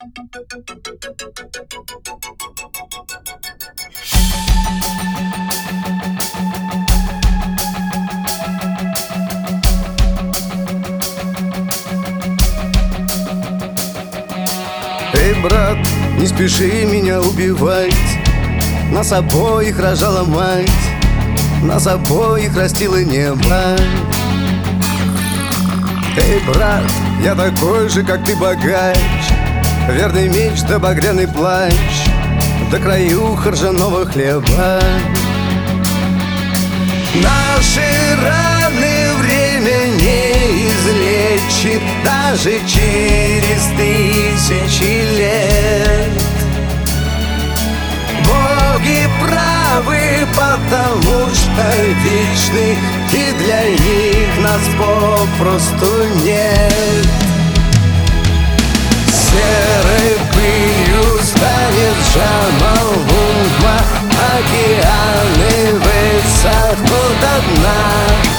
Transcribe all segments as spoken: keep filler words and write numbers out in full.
Эй, брат, не спеши меня убивать. Нас обоих рожала мать, нас обоих растило небо. Эй, брат, я такой же, как ты, богач. Верный меч да багряный плащ, да краюха ржаного хлеба. Наши раны время не излечит даже через тысячи лет. Боги правы, потому что вечны, и для них нас попросту нет. Серой пылью станет Джамалунгма, океаны высохнут до дна.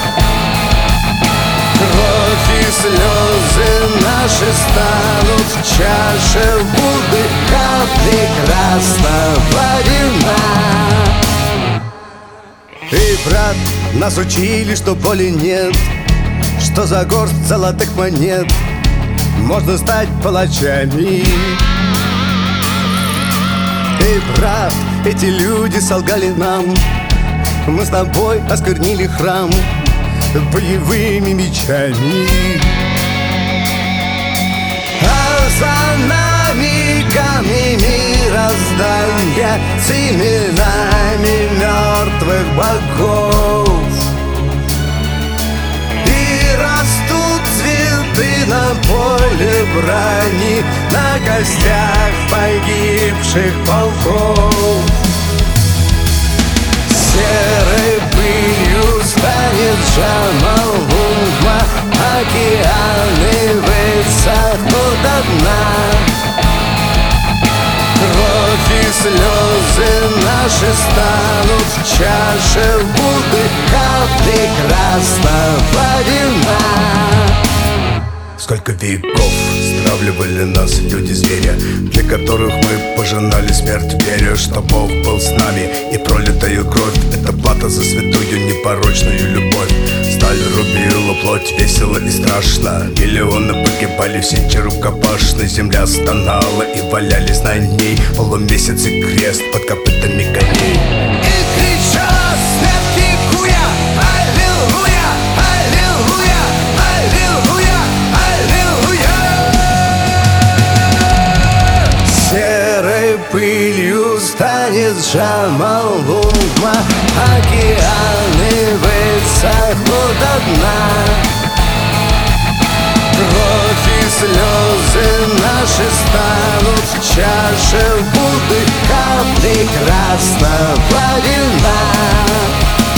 Кровь и слезы наши станут в чаше Будды, капли красного вина. Эй, брат, нас учили, что боли нет, что за горсть золотых монет можно стать палачами. Эй, брат, эти люди солгали нам, мы с тобой осквернили храм боевыми мечами. А за нами камни мироздания с именами мертвых богов. И растут цветы на поле брани, на костях погибших полков. Серой пылью станет Джамалунгма, океаны высохнут до дна. Кровь и слезы наши станут в чаше Будды, капли красного вина. Сколько веков стравливали нас люди-зверя, для которых мы пожинали смерть, веря, что Бог был с нами. И пролитая кровь — это плата за святую непорочную любовь. Сталь рубила плоть весело и страшно, миллионы погибали в сече рукопашной. Земля стонала и валялись на ней полумесяц и крест под копытами коней. И кричат смерть ликуя: аллилуйя, аллилуйя, аллилуйя, аллилуйя. Серой пылью станет Джамалунгма, океаны высохнут до дна. Кровь и слезы наши станут в чаше Будды, капли красного вина.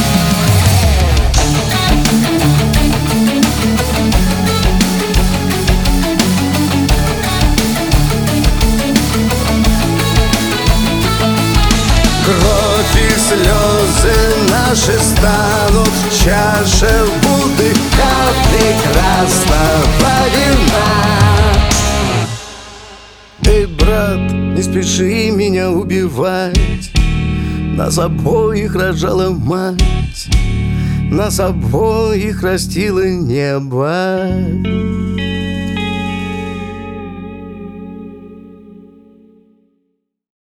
Кровь и слезы наши станут в чаше Будды, капли красного вина. Эй, брат, не спеши меня убивать. Нас обоих рожала мать, нас обоих растило небо.